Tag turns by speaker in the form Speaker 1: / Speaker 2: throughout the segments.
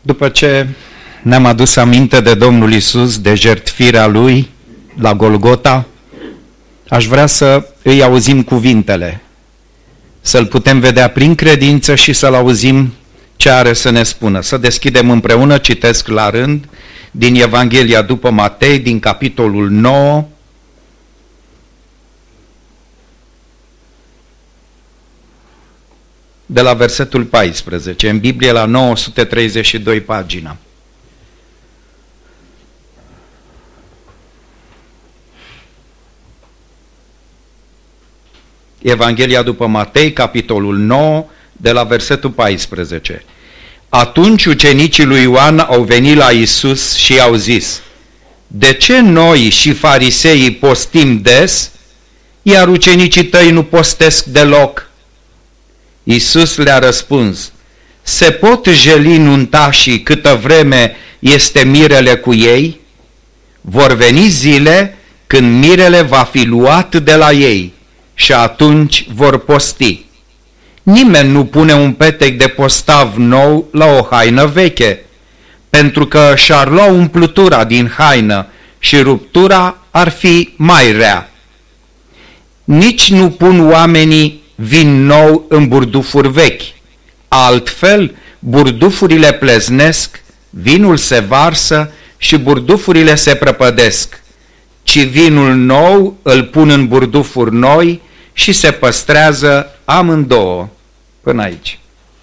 Speaker 1: După ce ne-am adus aminte de Domnul Iisus, de jertfirea Lui la Golgota, aș vrea să îi auzim cuvintele, să-L putem vedea prin credință și să-L auzim ce are să ne spună. Să deschidem împreună, citesc la rând, din Evanghelia după Matei, din capitolul 9, de la versetul 14, în Biblie la 932 pagina. Evanghelia după Matei, capitolul 9, de la versetul 14. Atunci ucenicii lui Ioan au venit la Iisus și i-au zis: de ce noi și fariseii postim des, iar ucenicii tăi nu postesc deloc? Iisus le-a răspuns: se pot jeli nuntașii câtă vreme este mirele cu ei? Vor veni zile când mirele va fi luat de la ei și atunci vor posti. Nimeni nu pune un petec de postav nou la o haină veche, pentru că și-ar lua umplutura din haină și ruptura ar fi mai rea. Nici nu pun oamenii vin nou în burdufuri vechi, altfel burdufurile pleznesc, vinul se varsă și burdufurile se prăpădesc, ci vinul nou îl pun în burdufuri noi și se păstrează amândouă. Până aici.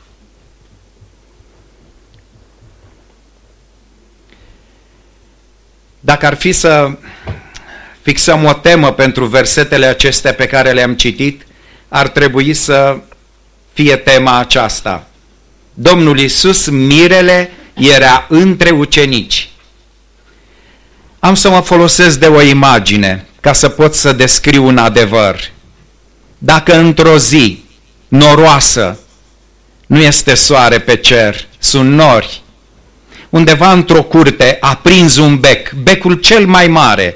Speaker 1: Dacă ar fi să fixăm o temă pentru versetele acestea pe care le-am citit, ar trebui să fie tema aceasta. Domnul Iisus, mirele, era între ucenici. Am să mă folosesc de o imagine ca să pot să descriu un adevăr. Dacă într-o zi noroasă nu este soare pe cer, sunt nori, undeva într-o curte a prins un bec, becul cel mai mare,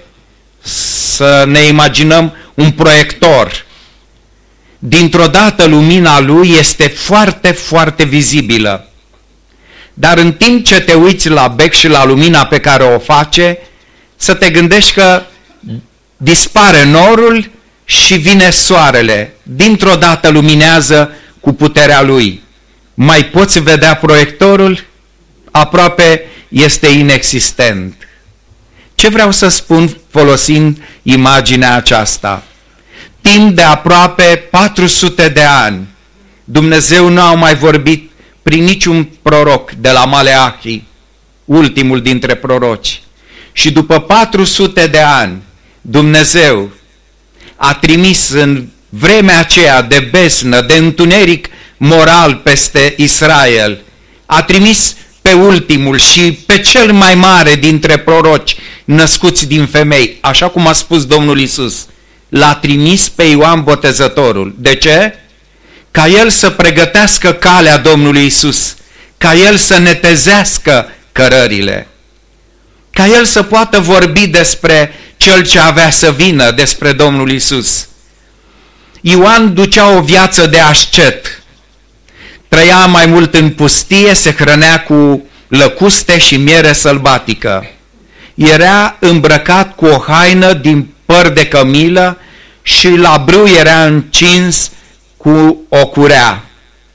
Speaker 1: să ne imaginăm un proiector. Dintr-o dată lumina lui este foarte, foarte vizibilă. Dar în timp ce te uiți la bec și la lumina pe care o face, să te gândești că dispare norul și vine soarele. Dintr-o dată luminează cu puterea lui. Mai poți vedea proiectorul? Aproape este inexistent. Ce vreau să spun folosind imaginea aceasta? Timp de aproape 400 de ani, Dumnezeu nu a mai vorbit prin niciun proroc de la Maleahi, ultimul dintre proroci. Și după 400 de ani, Dumnezeu a trimis în vremea aceea de besnă, de întuneric moral peste Israel, a trimis pe ultimul și pe cel mai mare dintre proroci născuți din femei, așa cum a spus Domnul Iisus. L-a trimis pe Ioan Botezătorul. De ce? Ca el să pregătească calea Domnului Iisus, ca el să netezească cărările, ca el să poată vorbi despre cel ce avea să vină, despre Domnul Iisus. Ioan ducea o viață de ascet, trăia mai mult în pustie, se hrănea cu lăcuste și miere sălbatică. Era îmbrăcat cu o haină din păr de cămilă și la brâu era încins cu o curea.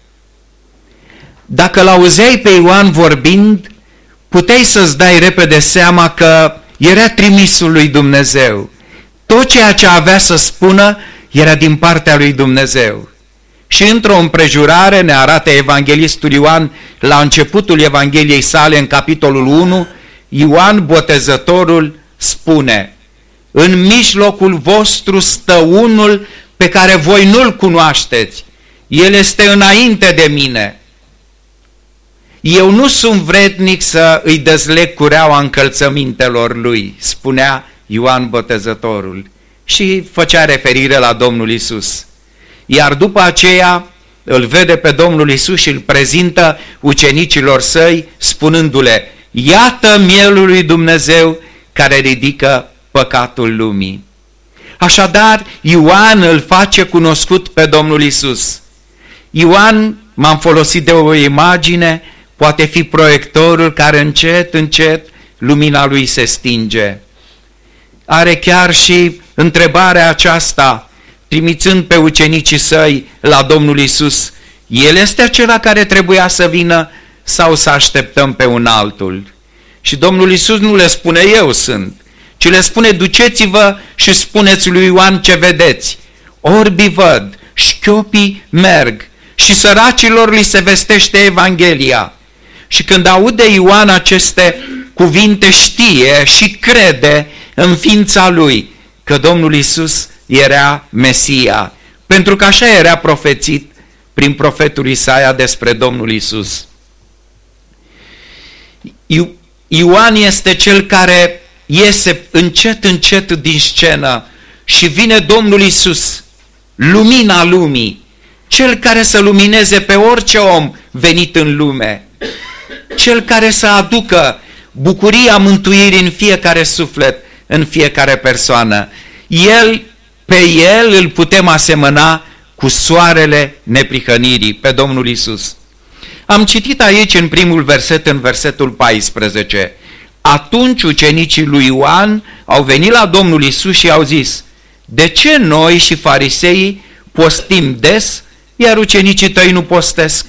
Speaker 1: Dacă l-auzeai pe Ioan vorbind, puteai să-ți dai repede seama că era trimisul lui Dumnezeu. Tot ceea ce avea să spună era din partea lui Dumnezeu. Și într-o împrejurare ne arată evanghelistul Ioan la începutul Evangheliei sale, în capitolul 1, Ioan Botezătorul spune: în mijlocul vostru stă unul pe care voi nu-l cunoașteți. El este înainte de mine. Eu nu sunt vrednic să îi dezleg cureaua încălțămintelor lui, spunea Ioan Botezătorul. Și făcea referire la Domnul Iisus. Iar după aceea îl vede pe Domnul Iisus și îl prezintă ucenicilor săi, spunându-le: iată mielul lui Dumnezeu care ridică păcatul lumii. Așadar, Ioan îl face cunoscut pe Domnul Iisus. Ioan, m-am folosit de o imagine, poate fi proiectorul care încet, încet lumina lui se stinge. Are chiar și întrebarea aceasta, trimițând pe ucenicii săi la Domnul Iisus: El este acela care trebuia să vină sau să așteptăm pe un altul? Și Domnul Iisus nu le spune eu sunt, ci le spune: duceți-vă și spuneți lui Ioan ce vedeți. Orbii văd, șchiopii merg și săracilor li se vestește Evanghelia. Și când aude Ioan aceste cuvinte, știe și crede în ființa lui că Domnul Iisus era Mesia, pentru că așa era profețit prin profetul Isaia despre Domnul Iisus. Ioan este cel care iese încet, încet din scenă și vine Domnul Iisus, lumina lumii, cel care să lumineze pe orice om venit în lume, cel care să aducă bucuria mântuirii în fiecare suflet, în fiecare persoană. Pe El îl putem asemăna cu soarele neprihănirii, pe Domnul Iisus. Am citit aici în primul verset, în versetul 14. Atunci ucenicii lui Ioan au venit la Domnul Iisus și au zis: de ce noi și fariseii postim des, iar ucenicii tăi nu postesc?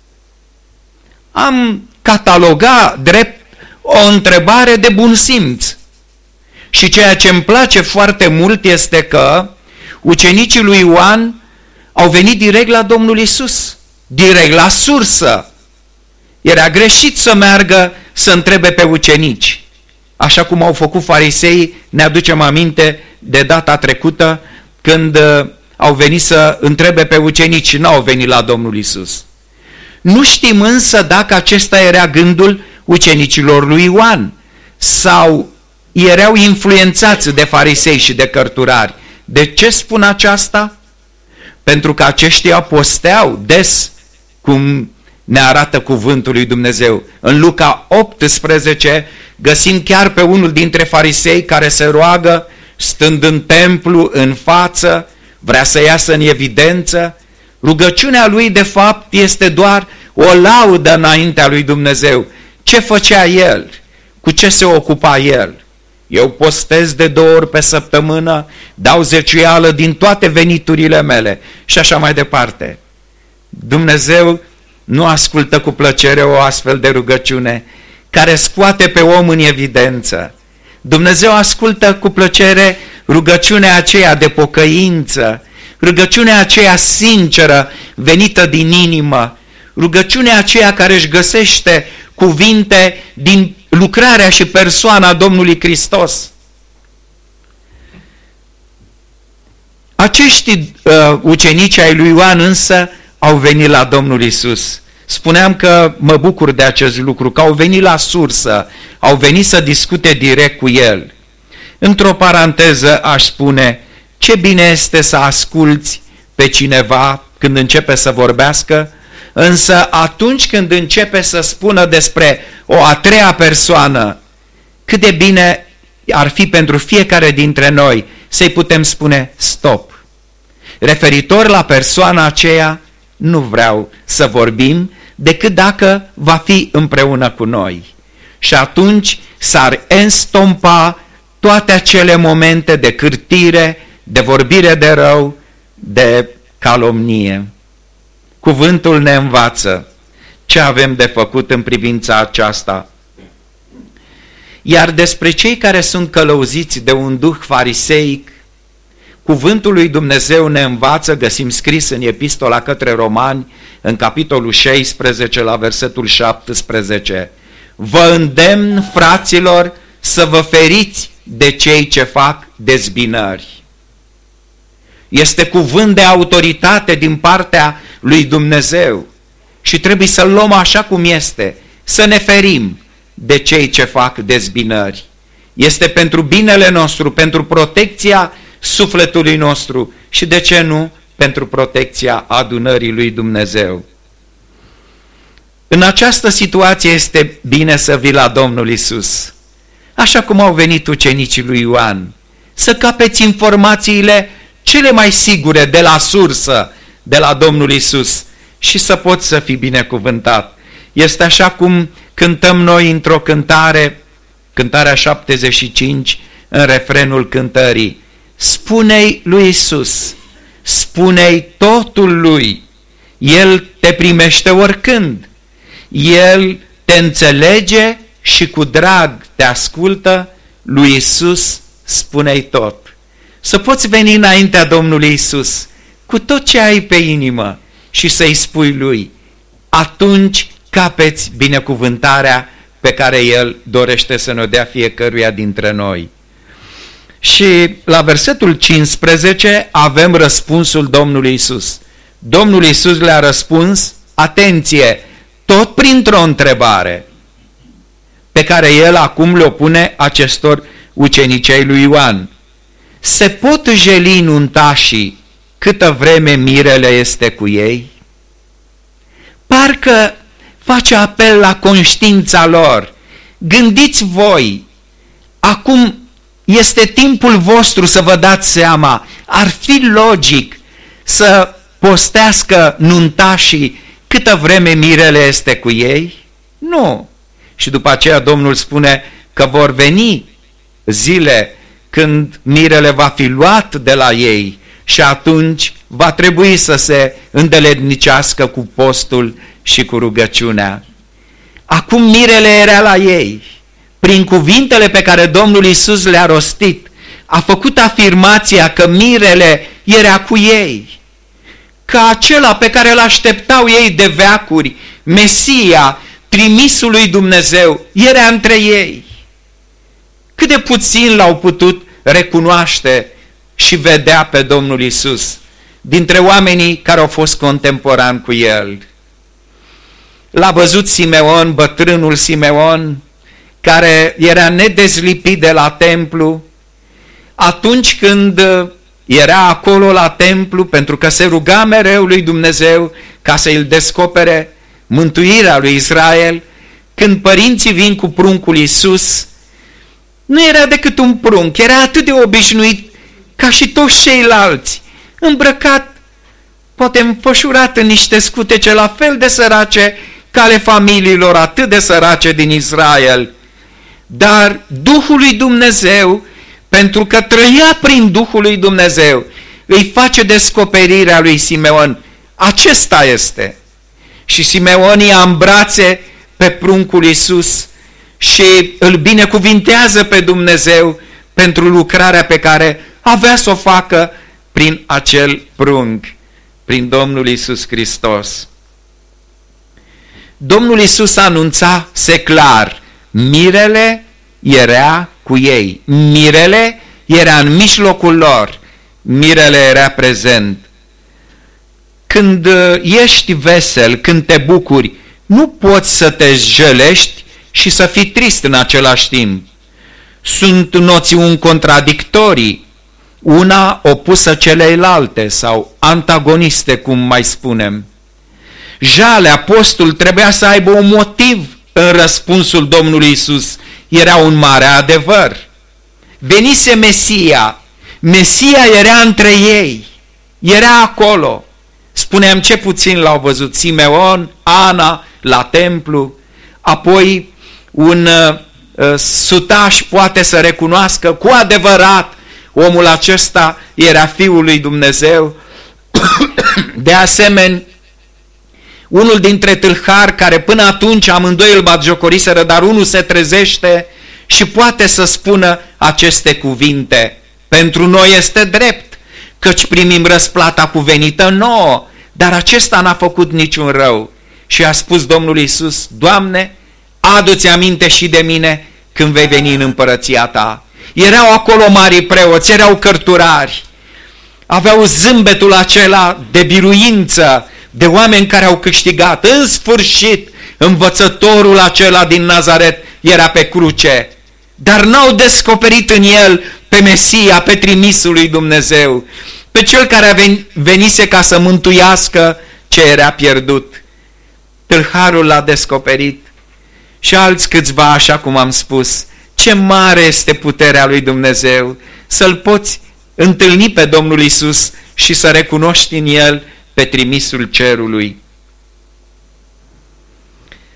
Speaker 1: Am catalogat drept o întrebare de bun simț. Și ceea ce îmi place foarte mult este că ucenicii lui Ioan au venit direct la Domnul Iisus, direct la sursă. Era greșit să meargă să întrebe pe ucenici, așa cum au făcut fariseii. Ne aducem aminte de data trecută când au venit să întrebe pe ucenici și n-au venit la Domnul Iisus. Nu știm însă dacă acesta era gândul ucenicilor lui Ioan sau erau influențați de farisei și de cărturari. De ce spun aceasta? Pentru că aceștia posteau des, cum ne arată cuvântul lui Dumnezeu. În Luca 18 găsim chiar pe unul dintre farisei care se roagă stând în templu, în față, vrea să iasă în evidență. Rugăciunea lui de fapt este doar o laudă înaintea lui Dumnezeu. Ce făcea el? Cu ce se ocupa el? Eu postez de 2 ori pe săptămână, dau zeciuială din toate veniturile mele și așa mai departe. Dumnezeu nu ascultă cu plăcere o astfel de rugăciune care scoate pe om în evidență. Dumnezeu ascultă cu plăcere rugăciunea aceea de pocăință, rugăciunea aceea sinceră, venită din inimă, rugăciunea aceea care își găsește cuvinte din lucrarea și persoana Domnului Hristos. Acești ucenici ai lui Ioan însă au venit la Domnul Iisus. Spuneam că mă bucur de acest lucru, că au venit la sursă, au venit să discute direct cu El. Într-o paranteză aș spune, ce bine este să asculți pe cineva când începe să vorbească, însă atunci când începe să spună despre o a treia persoană, cât de bine ar fi pentru fiecare dintre noi să-i putem spune stop. Referitor la persoana aceea, nu vreau să vorbim decât dacă va fi împreună cu noi. Și atunci s-ar înstompa toate acele momente de cârtire, de vorbire de rău, de calomnie. Cuvântul ne învață ce avem de făcut în privința aceasta. Iar despre cei care sunt călăuziți de un duh fariseic, cuvântul lui Dumnezeu ne învață, găsim scris în Epistola către Romani, în capitolul 16, la versetul 17. Vă îndemn, fraților, să vă feriți de cei ce fac dezbinări. Este cuvânt de autoritate din partea lui Dumnezeu și trebuie să-l luăm așa cum este, să ne ferim de cei ce fac dezbinări. Este pentru binele nostru, pentru protecția sufletului nostru și, de ce nu, pentru protecția adunării lui Dumnezeu. În această situație este bine să vii la Domnul Iisus, așa cum au venit ucenicii lui Ioan, să capeți informațiile cele mai sigure de la sursă, de la Domnul Iisus, și să poți să fii binecuvântat. Este așa cum cântăm noi într-o cântare, cântarea 75, în refrenul cântării. Spune-i lui Iisus, spune-i totul lui, El te primește oricând, El te înțelege și cu drag te ascultă, lui Iisus spune-i tot. Să poți veni înaintea Domnului Iisus cu tot ce ai pe inimă și să-i spui lui, atunci capeți binecuvântarea pe care El dorește să ne dea fiecăruia dintre noi. Și la versetul 15 avem răspunsul Domnului Iisus. Domnul Iisus le-a răspuns, atenție, tot printr-o întrebare pe care El acum le-o pune acestor ucenici ai lui Ioan. Se pot jeli nuntașii câtă vreme mirele este cu ei? Parcă face apel la conștiința lor. Gândiți voi, acum este timpul vostru să vă dați seama, ar fi logic să postească nuntașii câtă vreme mirele este cu ei? Nu. Și după aceea Domnul spune că vor veni zile când mirele va fi luat de la ei și atunci va trebui să se îndeletnicească cu postul și cu rugăciunea. Acum mirele era la ei. Prin cuvintele pe care Domnul Iisus le-a rostit, a făcut afirmația că mirele era cu ei. Că acela pe care îl așteptau ei de veacuri, Mesia, trimisul lui Dumnezeu, era între ei. Cât de puțin l-au putut recunoaște și vedea pe Domnul Iisus dintre oamenii care au fost contemporani cu El. L-a văzut Simeon, bătrânul Simeon, care era nedezlipit de la templu, atunci când era acolo la templu, pentru că se ruga mereu lui Dumnezeu ca să îl descopere mântuirea lui Israel. Când părinții vin cu pruncul Iisus, nu era decât un prunc, era atât de obișnuit ca și toți ceilalți, îmbrăcat, poate înfășurat în niște scutece la fel de sărace ca ale familiilor atât de sărace din Israel. Dar Duhul lui Dumnezeu, pentru că trăia prin Duhul lui Dumnezeu, îi face descoperirea lui Simeon. Acesta este. Și Simeon ia în brațe pe pruncul Iisus și îl binecuvintează pe Dumnezeu pentru lucrarea pe care avea să o facă prin acel prunc, prin Domnul Iisus Hristos. Domnul Iisus anunța seclar, mirele era cu ei, mirele era în mijlocul lor, mirele era prezent. Când ești vesel, când te bucuri, nu poți să te jălești și să fii trist în același timp. Sunt noțiuni contradictorii, una opusă celeilalte sau antagoniste, cum mai spunem. Jalea, postul trebuia să aibă un motiv în răspunsul Domnului Iisus. Era un mare adevăr. Venise Mesia. Mesia era între ei. Era acolo. Spuneam ce puțin l-au văzut Simeon, Ana, la templu. Apoi un sutaș poate să recunoască cu adevărat omul acesta era Fiul lui Dumnezeu. De asemenea, unul dintre tâlhari care până atunci amândoi îl batjocoriseră, dar unul se trezește și poate să spună aceste cuvinte. Pentru noi este drept, căci primim răsplata cuvenită nouă, dar acesta n-a făcut niciun rău. Și a spus Domnul Iisus, Doamne, adu-ți aminte și de mine când vei veni în împărăția ta. Erau acolo mari preoți, erau cărturari, aveau zâmbetul acela de biruință, de oameni care au câștigat. În sfârșit, învățătorul acela din Nazaret era pe cruce, dar n-au descoperit în el pe Mesia, pe trimisul lui Dumnezeu, pe cel care venise ca să mântuiască ce era pierdut. Tâlharul l-a descoperit și alți câțiva, așa cum am spus. Ce mare este puterea lui Dumnezeu să-L poți întâlni pe Domnul Iisus și să recunoști în El pe trimisul cerului.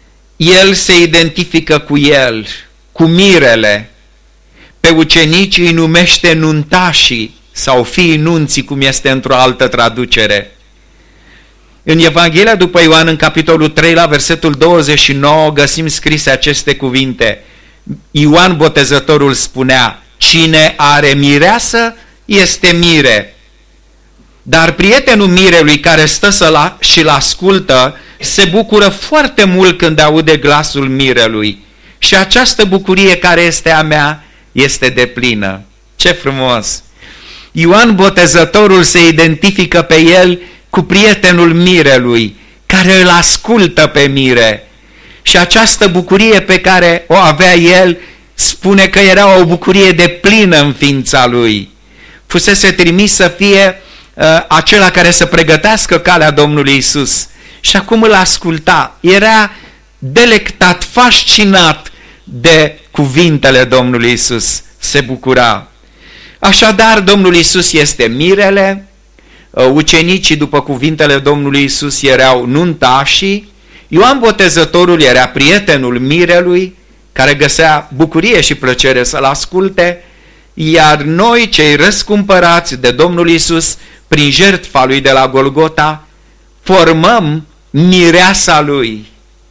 Speaker 1: el se identifică cu el, cu mirele. Pe ucenici îi numește nuntașii sau fiii nunții, cum este într-o altă traducere. În Evanghelia după Ioan, în capitolul 3, la versetul 29, găsim scrise aceste cuvinte. Ioan Botezătorul spunea: cine are mireasă este mire. Dar prietenul mirelui care stă și-l ascultă se bucură foarte mult când aude glasul mirelui. Și această bucurie care este a mea este deplină. Ce frumos! Ioan Botezătorul se identifică pe el cu prietenul mirelui, care îl ascultă pe mire. Și această bucurie pe care o avea el, spune că era o bucurie deplină în ființa lui. Fusese trimis să fie acela care să pregătească calea Domnului Isus. Și acum îl asculta. Era delectat, fascinat de cuvintele Domnului Isus. Se bucura. Așadar, Domnul Isus este mirele, ucenicii, după cuvintele Domnului Isus, erau nuntașii, Ioan Botezătorul era prietenul mirelui, care găsea bucurie și plăcere să-l asculte, iar noi, cei răscumpărați de Domnul Isus, prin jertfa lui de la Golgota, formăm mireasa lui.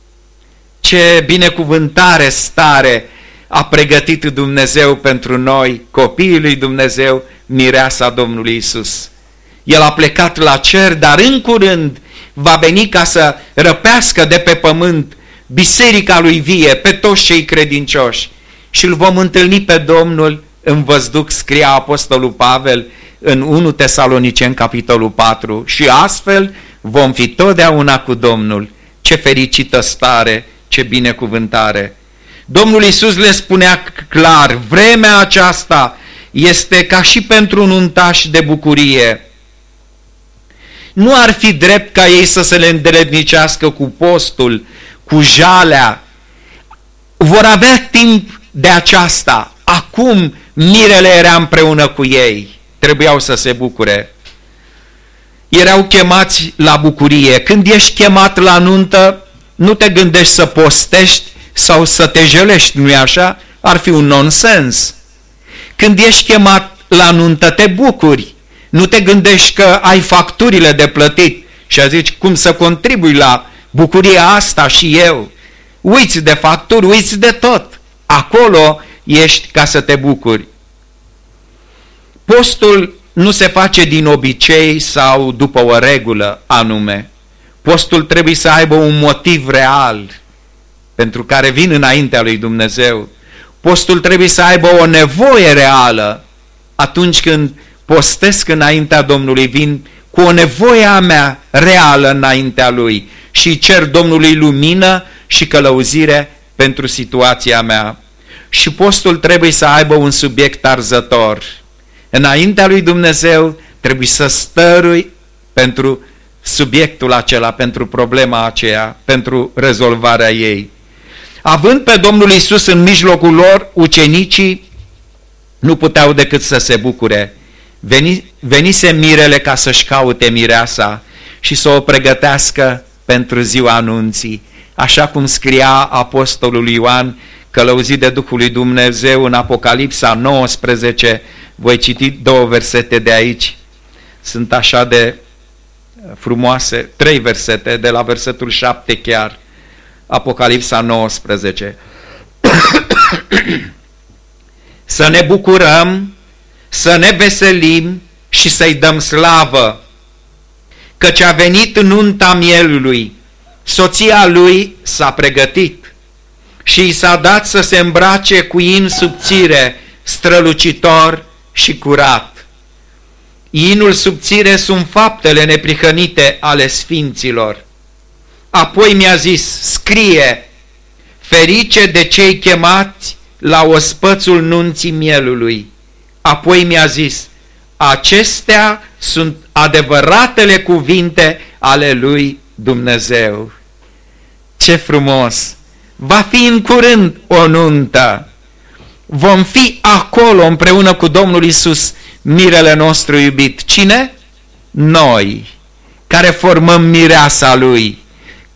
Speaker 1: Ce binecuvântare stare a pregătit Dumnezeu pentru noi, copiii lui Dumnezeu, mireasa Domnului Isus. El a plecat la cer, dar în curând va veni ca să răpească de pe pământ biserica lui vie, pe toți cei credincioși. Și îl vom întâlni pe Domnul în văzduh, scria Apostolul Pavel în 1 Tesaloniceni, capitolul 4. Și astfel vom fi totdeauna cu Domnul. Ce fericită stare, ce binecuvântare! Domnul Iisus le spunea clar, vremea aceasta este ca și pentru nuntași de bucurie. Nu ar fi drept ca ei să se le îndeletnicească cu postul, cu jalea. Vor avea timp de aceasta. Acum mirele era împreună cu ei. Trebuiau să se bucure. Erau chemați la bucurie. Când ești chemat la nuntă, nu te gândești să postești sau să te jelești, nu-i așa? Ar fi un nonsens. Când ești chemat la nuntă, te bucuri. Nu te gândești că ai facturile de plătit și a zici cum să contribui la bucuria asta și eu. Uiți de facturi, uiți de tot. Acolo ești ca să te bucuri. Postul nu se face din obicei sau după o regulă anume. Postul trebuie să aibă un motiv real pentru care vin înaintea lui Dumnezeu. Postul trebuie să aibă o nevoie reală. Atunci când postesc înaintea Domnului, vin cu o nevoie a mea reală înaintea Lui și cer Domnului lumină și călăuzire pentru situația mea. Și postul trebuie să aibă un subiect arzător. Înaintea lui Dumnezeu trebuie să stărui pentru subiectul acela, pentru problema aceea, pentru rezolvarea ei. Având pe Domnul Iisus în mijlocul lor, ucenicii nu puteau decât să se bucure. Venise mirele ca să-și caute mireasa și să o pregătească pentru ziua anunții. Așa cum scria Apostolul Ioan, călăuzit de Duhul lui Dumnezeu în Apocalipsa 19, voi citi 2 versete de aici. Sunt așa de frumoase, 3 versete, de la versetul 7 chiar. Apocalipsa 19. Să ne bucurăm, să ne veselim și să-i dăm slavă, căci a venit nunta mielului, soția lui s-a pregătit și i s-a dat să se îmbrace cu in subțire, strălucitor și curat. Inul subțire sunt faptele neprihănite ale sfinților. Apoi mi-a zis, scrie, ferice de cei chemați la ospățul nunții mielului. Apoi mi-a zis, acestea sunt adevăratele cuvinte ale lui Dumnezeu. Ce frumos! Va fi în curând o nuntă. Vom fi acolo împreună cu Domnul Iisus, mirele nostru iubit. Cine? Noi, care formăm mireasa Lui.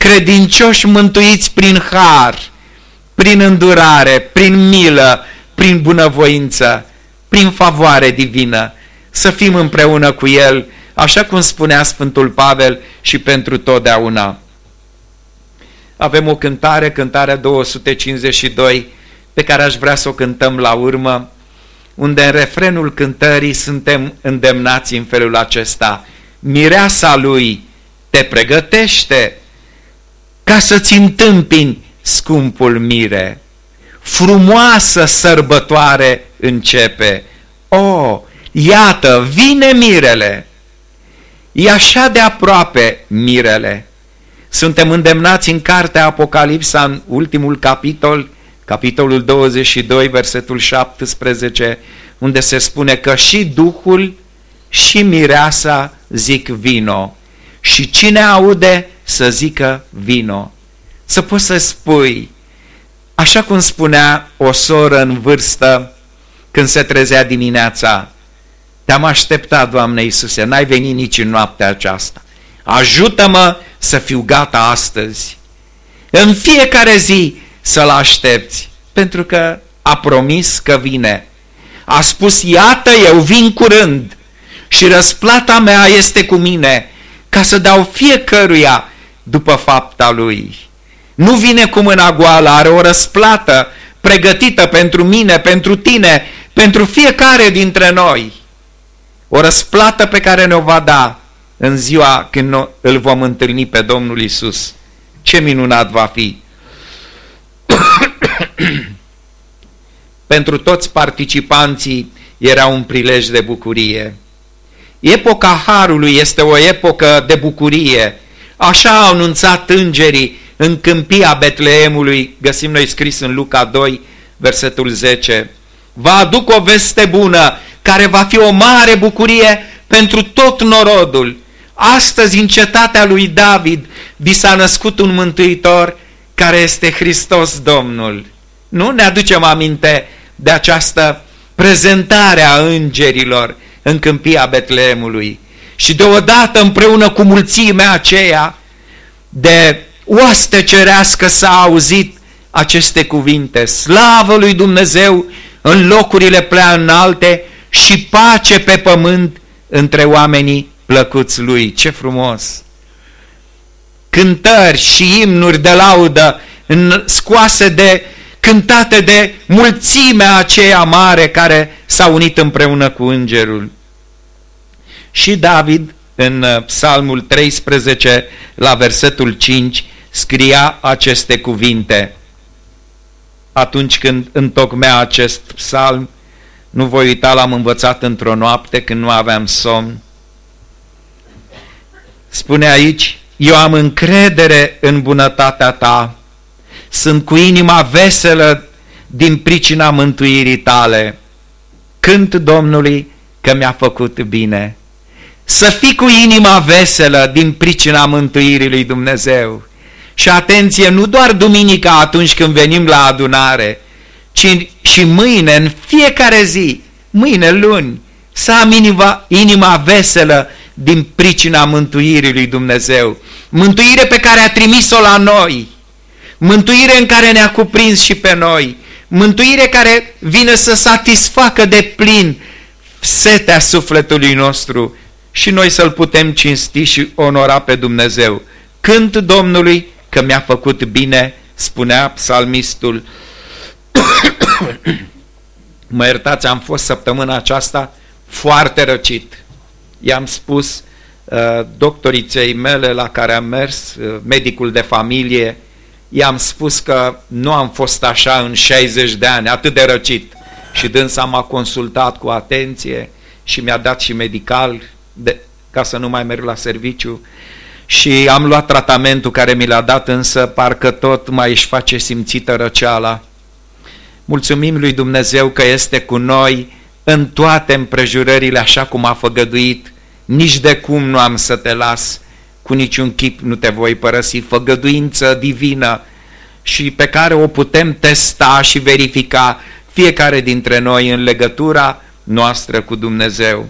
Speaker 1: credincioși mântuiți prin har, prin îndurare, prin milă, prin bunăvoință, prin favoare divină, să fim împreună cu El, așa cum spunea Sfântul Pavel, și pentru totdeauna. Avem o cântare, cântarea 252, pe care aș vrea să o cântăm la urmă, unde în refrenul cântării suntem îndemnați în felul acesta: mireasa lui te pregătește ca să-ți întâmpini scumpul mire. Frumoasă sărbătoare începe. O, iată, vine mirele. E așa de aproape mirele. Suntem îndemnați în cartea Apocalipsa, în ultimul capitol, capitolul 22, versetul 17, unde se spune că și Duhul și mireasa zic vino. Și cine aude să zică vino. Să poți să spui, așa cum spunea o soră în vârstă când se trezea dimineața: te-am așteptat, Doamne Iisuse, n-ai venit nici în noaptea aceasta. Ajută-mă să fiu gata astăzi. În fiecare zi să-L aștepți, pentru că a promis că vine. A spus: iată, eu vin curând și răsplata mea este cu mine, ca să dau fiecăruia după fapta lui. Nu vine cu mâna goală, are o răsplată pregătită pentru mine, pentru tine, pentru fiecare dintre noi. O răsplată pe care ne-o va da în ziua când îl vom întâlni pe Domnul Iisus. Ce minunat va fi! Pentru toți participanții era un prilej de bucurie. Epoca Harului este o epocă de bucurie. Așa au anunțat îngerii în câmpia Betleemului, găsim noi scris în Luca 2, versetul 10. Vă aduc o veste bună, care va fi o mare bucurie pentru tot norodul. Astăzi, în cetatea lui David, vi s-a născut un mântuitor, care este Hristos Domnul. Nu ne aducem aminte de această prezentare a îngerilor în câmpia Betleemului? Și deodată, împreună cu mulțimea aceea de oaste cerească, s-a auzit aceste cuvinte: slavă lui Dumnezeu în locurile prea înalte și pace pe pământ între oamenii plăcuți lui. Ce frumos! Cântări și imnuri de laudă scoase cântate de mulțimea aceea mare care s-a unit împreună cu îngerul. Și David, în Psalmul 13, la versetul 5, scria aceste cuvinte. Atunci când întocmea acest psalm, nu voi uita, l-am învățat într-o noapte când nu aveam somn. Spune aici: eu am încredere în bunătatea ta, sunt cu inima veselă din pricina mântuirii tale. Cânt Domnului că mi-a făcut bine. Să fii cu inima veselă din pricina mântuirii lui Dumnezeu. Și atenție, nu doar duminica atunci când venim la adunare, ci și mâine, în fiecare zi, mâine luni, să am inima veselă din pricina mântuirii lui Dumnezeu. Mântuire pe care a trimis-o la noi, mântuire în care ne-a cuprins și pe noi, mântuire care vine să satisfacă de plin setea sufletului nostru și noi să-L putem cinsti și onora pe Dumnezeu. Cânt Domnului că mi-a făcut bine, spunea psalmistul. Mă iertați, am fost săptămâna aceasta foarte răcit. I-am spus doctoriței mele la care am mers, medicul de familie, i-am spus că nu am fost așa în 60 de ani, atât de răcit. Și dânsa m-a consultat cu atenție și mi-a dat și medical ca să nu mai merg la serviciu. Și am luat tratamentul care mi l-a dat, însă parcă tot mai își face simțită răceala. Mulțumim lui Dumnezeu că este cu noi în toate împrejurările, așa cum a făgăduit. Nici de cum nu am să te las, cu niciun chip nu te voi părăsi. Făgăduință divină și pe care o putem testa și verifica fiecare dintre noi în legătura noastră cu Dumnezeu.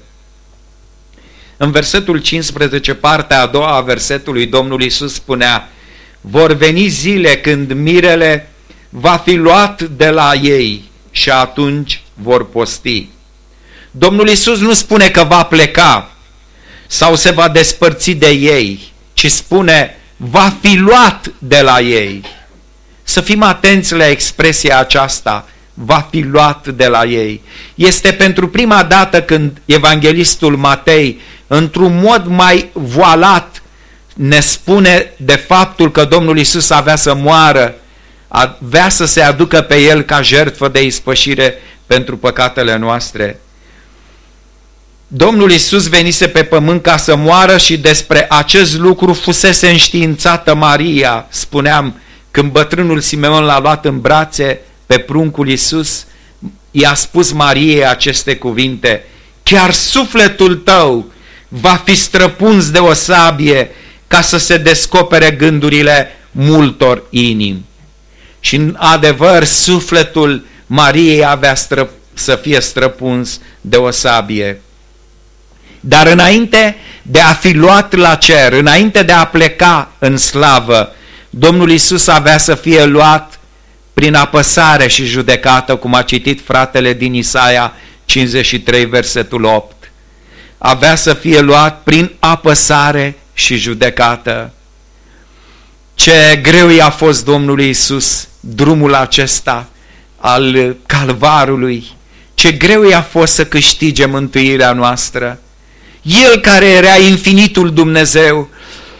Speaker 1: În versetul 15, partea a doua a versetului, Domnul Iisus spunea: vor veni zile când mirele va fi luat de la ei și atunci vor posti. Domnul Iisus nu spune că va pleca sau se va despărți de ei, ci spune va fi luat de la ei. Să fim atenți la expresia aceasta, va fi luat de la ei. Este pentru prima dată când evanghelistul Matei, într-un mod mai voalat, ne spune de faptul că Domnul Iisus avea să moară, avea să se aducă pe El ca jertfă de ispășire pentru păcatele noastre. Domnul Iisus venise pe pământ ca să moară și despre acest lucru fusese înștiințată Maria. Spuneam, când bătrânul Simeon l-a luat în brațe pe pruncul Iisus, i-a spus Mariei aceste cuvinte: chiar sufletul tău va fi străpuns de o sabie ca să se descopere gândurile multor inimi. Și în adevăr, sufletul Mariei avea să fie străpuns de o sabie. Dar înainte de a fi luat la cer, înainte de a pleca în slavă, Domnul Iisus avea să fie luat prin apăsare și judecată, cum a citit fratele din Isaia 53, versetul 8. Avea să fie luat prin apăsare și judecată. Ce greu i-a fost Domnului Iisus drumul acesta al Calvarului, ce greu i-a fost să câștige mântuirea noastră. El care era infinitul Dumnezeu,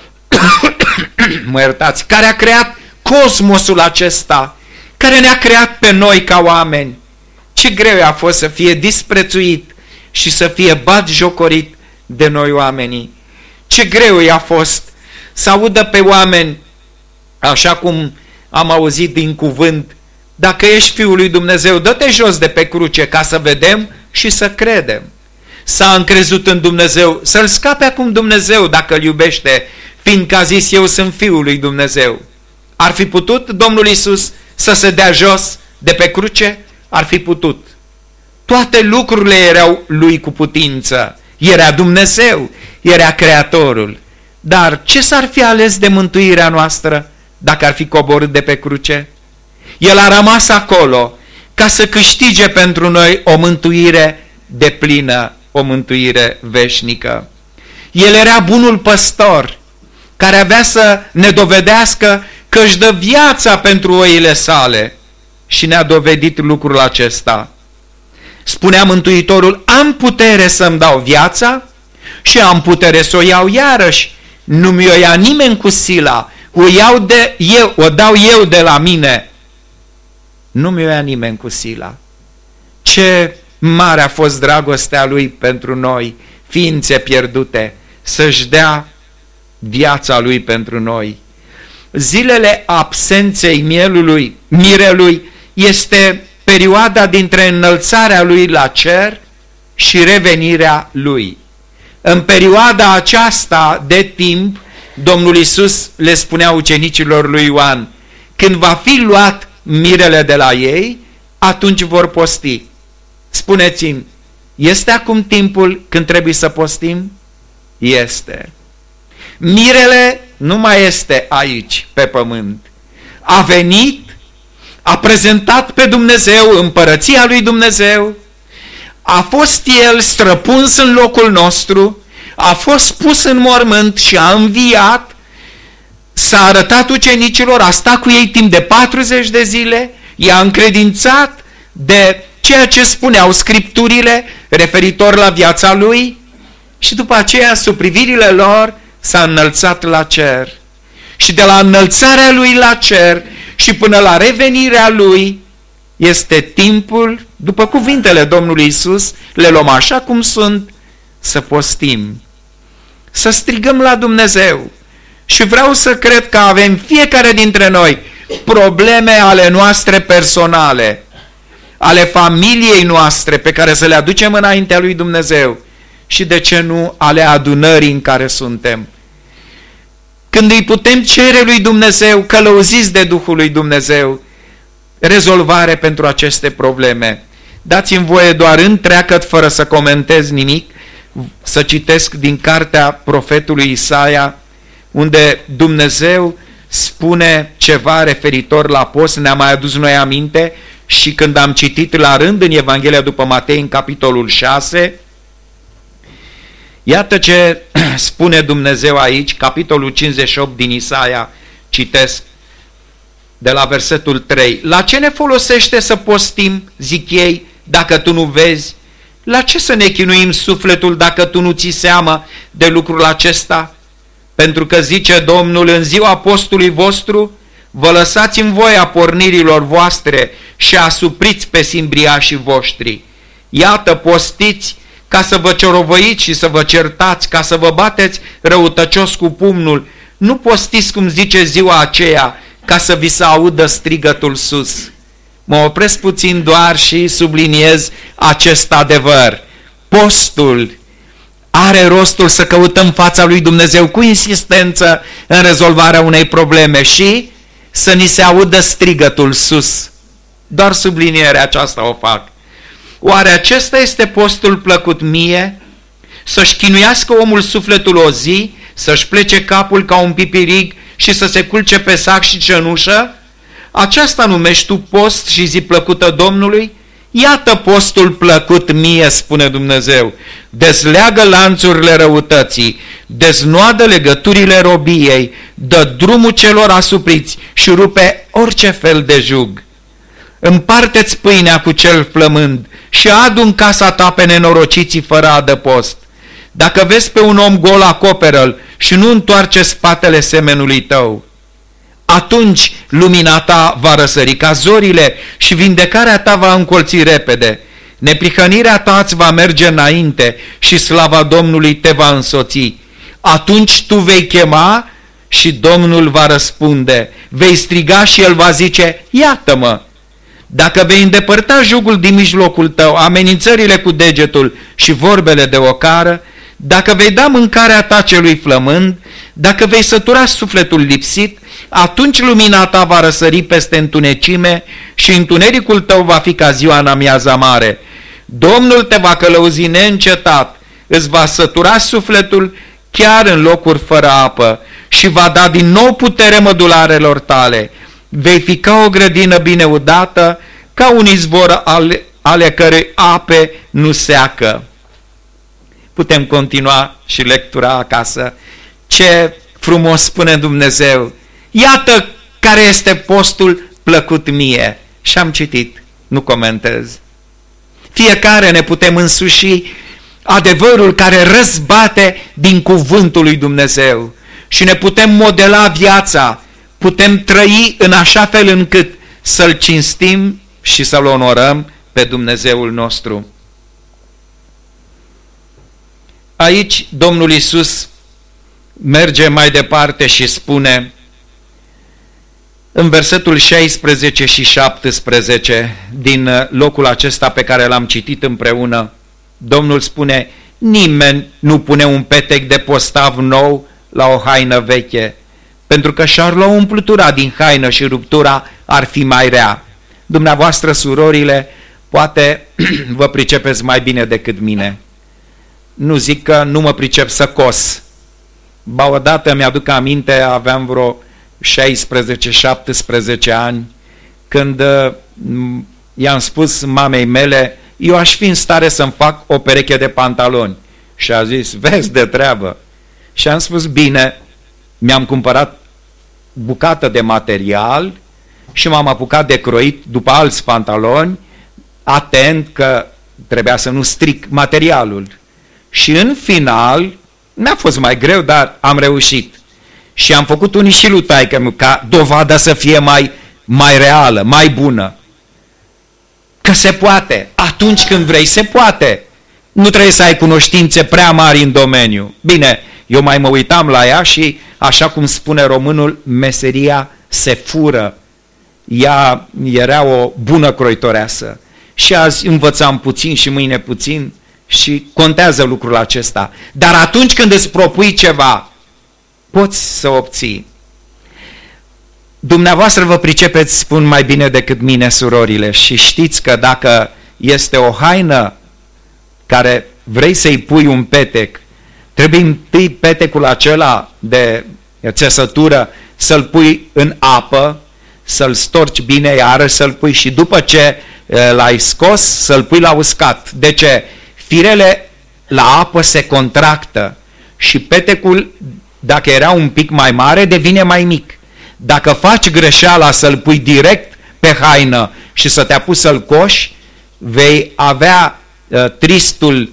Speaker 1: mă iertați, care a creat cosmosul acesta, care ne-a creat pe noi ca oameni, ce greu a fost să fie disprețuit și să fie batjocorit de noi oamenii. Ce greu i-a fost să audă pe oameni, așa cum am auzit din cuvânt: dacă ești Fiul lui Dumnezeu, dă-te jos de pe cruce ca să vedem și să credem. S-a încrezut în Dumnezeu, să-l scape acum Dumnezeu dacă îl iubește, fiindcă a zis: eu sunt Fiul lui Dumnezeu. Ar fi putut Domnul Iisus să se dea jos de pe cruce? Ar fi putut. Toate lucrurile erau lui cu putință. Era Dumnezeu, era Creatorul. Dar ce s-ar fi ales de mântuirea noastră dacă ar fi coborât de pe cruce? El a rămas acolo ca să câștige pentru noi o mântuire deplină, o mântuire veșnică. El era bunul păstor care avea să ne dovedească că își dă viața pentru oile sale și ne-a dovedit lucrul acesta. Spunea Mântuitorul: am putere să-mi dau viața și am putere să o iau iarăși. Nu mi-o ia nimeni cu sila, o dau eu de la mine. Nu mi-o ia nimeni cu sila. Ce mare a fost dragostea lui pentru noi, ființe pierdute, să-și dea viața lui pentru noi. Zilele absenței mirelui este perioada dintre înălțarea lui la cer și revenirea lui. În perioada aceasta de timp, Domnul Iisus le spunea ucenicilor lui Ioan: când va fi luat mirele de la ei, atunci vor posti. Spuneți-mi, este acum timpul când trebuie să postim? Este. Mirele nu mai este aici, pe pământ. A venit, a prezentat pe Dumnezeu, împărăția lui Dumnezeu, a fost El străpuns în locul nostru, a fost pus în mormânt și a înviat, s-a arătat ucenicilor, a stat cu ei timp de 40 de zile, i-a încredințat de ceea ce spuneau Scripturile referitor la viața Lui și după aceea, sub privirile lor, s-a înălțat la cer. Și de la înălțarea Lui la cer și până la revenirea Lui este timpul, după cuvintele Domnului Iisus, le luăm așa cum sunt, să postim, să strigăm la Dumnezeu. Și vreau să cred că avem fiecare dintre noi probleme ale noastre personale, ale familiei noastre pe care să le aducem înaintea lui Dumnezeu și, de ce nu, ale adunării în care suntem. Când îi putem cere lui Dumnezeu, călăuziți de Duhul lui Dumnezeu, rezolvare pentru aceste probleme. Dați-mi voie doar întreagăt, fără să comentez nimic, să citesc din cartea profetului Isaia, unde Dumnezeu spune ceva referitor la post, ne-a mai adus noi aminte și când am citit la rând în Evanghelia după Matei, în capitolul 6, iată ce spune Dumnezeu aici, capitolul 58 din Isaia, citesc de la versetul 3. La ce ne folosește să postim, zic ei, dacă tu nu vezi? La ce să ne chinuim sufletul dacă tu nu ții seama de lucrul acesta? Pentru că zice Domnul, în ziua postului vostru, vă lăsați în voia pornirilor voastre și asupriți pe simbriașii voștri. Iată, postiți ca să vă ciorovăiți și să vă certați, ca să vă bateți răutăcios cu pumnul. Nu postiți, cum zice ziua aceea, ca să vi se audă strigătul sus. Mă opresc puțin doar și subliniez acest adevăr. Postul are rostul să căutăm fața lui Dumnezeu cu insistență în rezolvarea unei probleme și să ni se audă strigătul sus. Doar sublinierea aceasta o fac. Oare acesta este postul plăcut mie? Să-și chinuiască omul sufletul o zi, să-și plece capul ca un pipirig și să se culce pe sac și cenușă? Aceasta numești tu post și zi plăcută Domnului? Iată postul plăcut mie, spune Dumnezeu. Dezleagă lanțurile răutății, deznoadă legăturile robiei, dă drumul celor asupriți și rupe orice fel de jug. Împarte-ți pâinea cu cel flămând și adu în casa ta pe nenorociții fără adăpost. Dacă vezi pe un om gol, acoperă-l și nu întoarce spatele semenului tău. Atunci lumina ta va răsări ca zorile și vindecarea ta va încolți repede. Neprihănirea ta îți va merge înainte și slava Domnului te va însoți. Atunci tu vei chema și Domnul va răspunde. Vei striga și El va zice, iată-mă. Dacă vei îndepărta jugul din mijlocul tău, amenințările cu degetul și vorbele de ocară, dacă vei da mâncarea ta celui flămând, dacă vei sătura sufletul lipsit, atunci lumina ta va răsări peste întunecime și întunericul tău va fi ca ziua în amiaza mare. Domnul te va călăuzi neîncetat, îți va sătura sufletul chiar în locuri fără apă și va da din nou putere mădularelor tale. Vei fi ca o grădină bine udată, ca un izvor ale cărei ape nu seacă. Putem continua și lectura acasă. Ce frumos spune Dumnezeu! Iată care este postul plăcut mie. Și am citit, nu comentez. Fiecare ne putem însuși adevărul care răzbate din cuvântul lui Dumnezeu și ne putem modela viața, putem trăi în așa fel încât să-L cinstim și să-L onorăm pe Dumnezeul nostru. Aici Domnul Iisus merge mai departe și spune în versetul 16 și 17 din locul acesta pe care l-am citit împreună, Domnul spune, nimeni nu pune un petec de postav nou la o haină veche, pentru că și-ar lua umplutura din haină și ruptura ar fi mai rea. Dumneavoastră, surorile, poate vă pricepeți mai bine decât mine. Nu zic că nu mă pricep să cos. Ba odată mi-aduc aminte, aveam vreo 16-17 ani, când i-am spus mamei mele, eu aș fi în stare să-mi fac o pereche de pantaloni. Și a zis, vezi de treabă. Și am spus, bine, mi-am cumpărat bucată de material și m-am apucat de croit după alți pantaloni, atent că trebuia să nu stric materialul. Și în final, mi-a fost mai greu, dar am reușit. Și am făcut unii și lui taică-miu, ca dovada să fie mai reală, mai bună. Că se poate. Atunci când vrei, se poate. Nu trebuie să ai cunoștințe prea mari în domeniu. Bine, eu mai mă uitam la ea și, așa cum spune românul, meseria se fură. Ea era o bună croitoreasă. Și azi învățam puțin și mâine puțin și contează lucrul acesta. Dar atunci când îți propui ceva, poți să obții. Dumneavoastră vă pricepeți, spun mai bine decât mine, surorile, și știți că dacă este o haină care vrei să-i pui un petec, trebuie întâi petecul acela de țesătură să-l pui în apă, să-l storci bine iară, să-l pui și după ce l-ai scos, să-l pui la uscat. De ce? Firele la apă se contractă și petecul, dacă era un pic mai mare, devine mai mic. Dacă faci greșeala să-l pui direct pe haină și să te apuci să-l coși, vei avea tristul,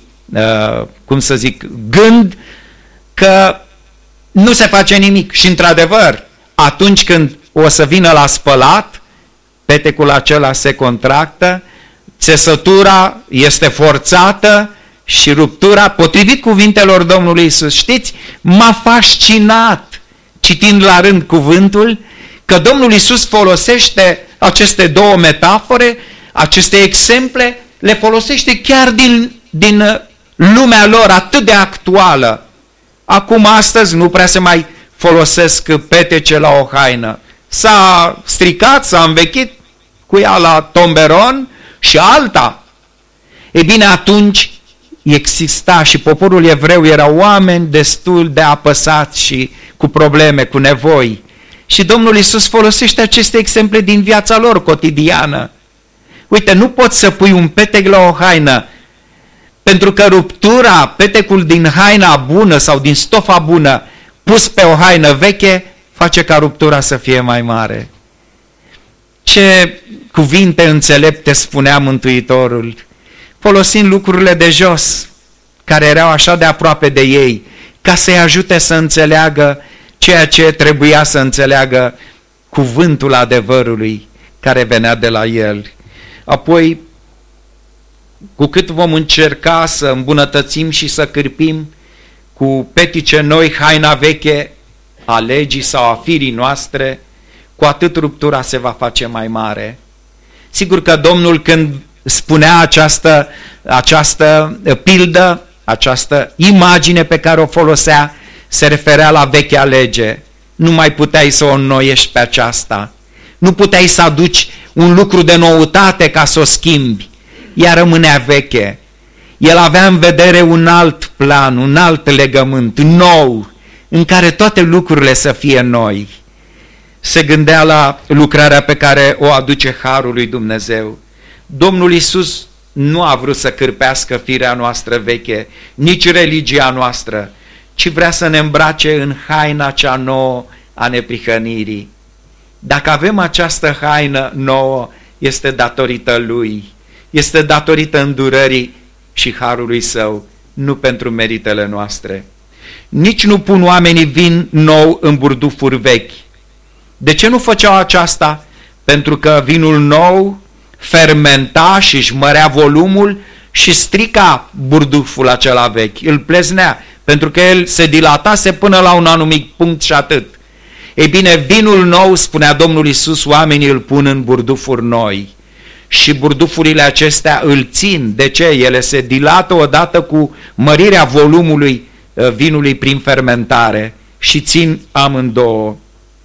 Speaker 1: gând că nu se face nimic. Și într-adevăr, atunci când o să vină la spălat, petecul acela se contractă, țesătura este forțată și ruptura, potrivit cuvintelor Domnului Iisus. Știți, m-a fascinat, citind la rând cuvântul, că Domnul Iisus folosește aceste două metafore, aceste exemple, le folosește chiar din lumea lor atât de actuală. Acum, astăzi, nu prea se mai folosesc petece la o haină. S-a stricat, s-a învechit cu ea la tomberon și alta. E bine, atunci exista și poporul evreu era oameni destul de apăsați și cu probleme, cu nevoi. Și Domnul Iisus folosește aceste exemple din viața lor cotidiană. Uite, nu poți să pui un petec la o haină, pentru că ruptura, petecul din haina bună sau din stofa bună, pus pe o haină veche, face ca ruptura să fie mai mare. Ce cuvinte înțelepte spunea Mântuitorul, folosind lucrurile de jos, care erau așa de aproape de ei, ca să-i ajute să înțeleagă ceea ce trebuia să înțeleagă, cuvântul adevărului care venea de la el. Apoi, cu cât vom încerca să îmbunătățim și să cârpim cu petice noi haina veche a legii sau a firii noastre, cu atât ruptura se va face mai mare. Sigur că Domnul, când spunea această pildă, această imagine pe care o folosea, se referea la vechea lege. Nu mai puteai să o înnoiești pe aceasta. Nu puteai să aduci un lucru de noutate ca să o schimbi. Ea rămânea veche. El avea în vedere un alt plan, un alt legământ, nou, în care toate lucrurile să fie noi. Se gândea la lucrarea pe care o aduce Harul lui Dumnezeu. Domnul Iisus nu a vrut să cârpească firea noastră veche, nici religia noastră, ci vrea să ne îmbrace în haina cea nouă a neprihănirii. Dacă avem această haină nouă, este datorită Lui, este datorită îndurării și harului Său, nu pentru meritele noastre. Nici nu pun oamenii vin nou în burdufuri vechi. De ce nu făceau aceasta? Pentru că vinul nou fermenta și își mărea volumul și strica burduful acela vechi, îl pleznea, pentru că el se dilatase până la un anumit punct și atât. Ei bine, vinul nou, spunea Domnul Iisus, oamenii îl pun în burdufuri noi și burdufurile acestea îl țin. De ce? Ele se dilată odată cu mărirea volumului vinului prin fermentare și țin amândouă.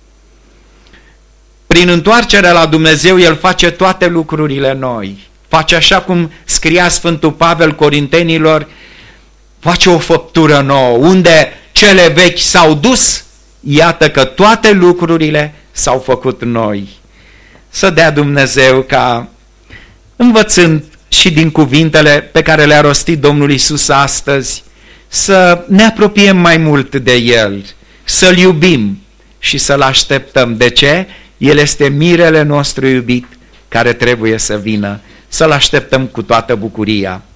Speaker 1: Prin întoarcerea la Dumnezeu, El face toate lucrurile noi. Face așa cum scria Sfântul Pavel Corintenilor, face o făptură nouă. Unde cele vechi s-au dus, iată că toate lucrurile s-au făcut noi. Să dea Dumnezeu ca, învățând și din cuvintele pe care le-a rostit Domnul Iisus astăzi, să ne apropiem mai mult de El, să-L iubim și să-L așteptăm. De ce? El este mirele nostru iubit care trebuie să vină. Să-L așteptăm cu toată bucuria.